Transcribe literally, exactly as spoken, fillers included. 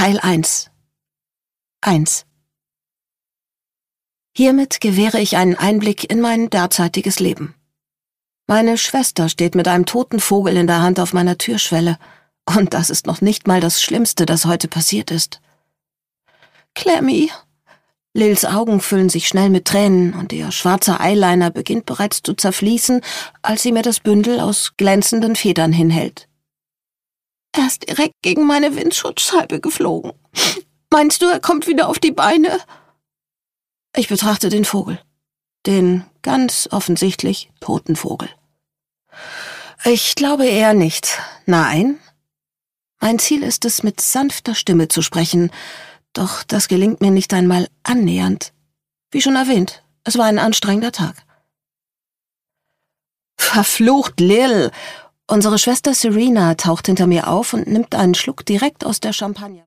Teil eins. eins. Hiermit gewähre ich einen Einblick in mein derzeitiges Leben. Meine Schwester steht mit einem toten Vogel in der Hand auf meiner Türschwelle. Und das ist noch nicht mal das Schlimmste, das heute passiert ist. Clemmy! Lils Augen füllen sich schnell mit Tränen und ihr schwarzer Eyeliner beginnt bereits zu zerfließen, als sie mir das Bündel aus glänzenden Federn hinhält. Er ist direkt gegen meine Windschutzscheibe geflogen. Meinst du, er kommt wieder auf die Beine? Ich betrachte den Vogel. Den ganz offensichtlich toten Vogel. Ich glaube eher nicht. Nein. Mein Ziel ist es, mit sanfter Stimme zu sprechen, doch das gelingt mir nicht einmal annähernd. Wie schon erwähnt, es war ein anstrengender Tag. Verflucht, Lil! Unsere Schwester Serena taucht hinter mir auf und nimmt einen Schluck direkt aus der Champagner.